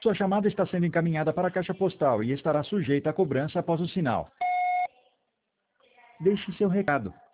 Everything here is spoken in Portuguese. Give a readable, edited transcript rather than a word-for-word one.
Sua chamada está sendo encaminhada para a caixa postal e estará sujeita a cobrança após o sinal. Deixe seu recado.